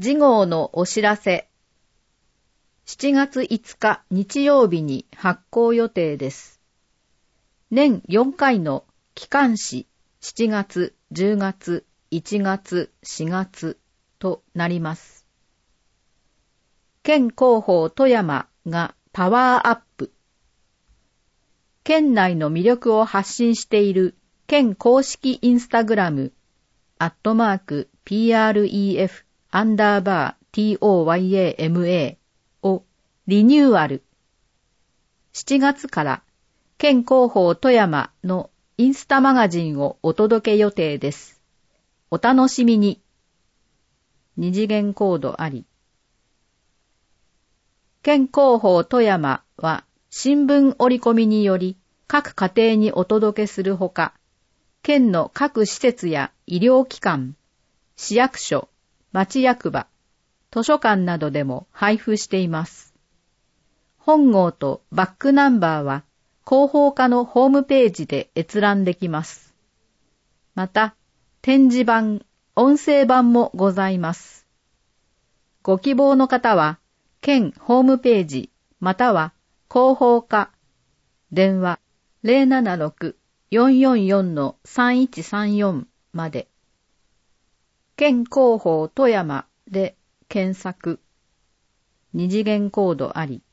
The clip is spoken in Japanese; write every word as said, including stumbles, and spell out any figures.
次号のお知らせ。しちがついつか日曜日に発行予定です。年よんかいの期間誌しちがつ、じゅうがつ、いちがつ、しがつとなります。県広報富山がパワーアップ。県内の魅力を発信している県公式インスタグラム、アットマーク ピーアールイーエフ アンダーバー ティーオーワイエーエムエー をリニューアル。しちがつから県広報富山のインスタマガジンをお届け予定です。お楽しみに。二次元コードあり。県広報富山は新聞折り込みにより各家庭にお届けするほか、県の各施設や医療機関、市役所、町役場、図書館などでも配布しています。本号とバックナンバーは広報課のホームページで閲覧できます。また、展示版、音声版もございます。ご希望の方は、県ホームページまたは広報課、電話 ゼロななろく よんよんよん さんいちさんよん まで。県広報富山で検索。二次元コードあり。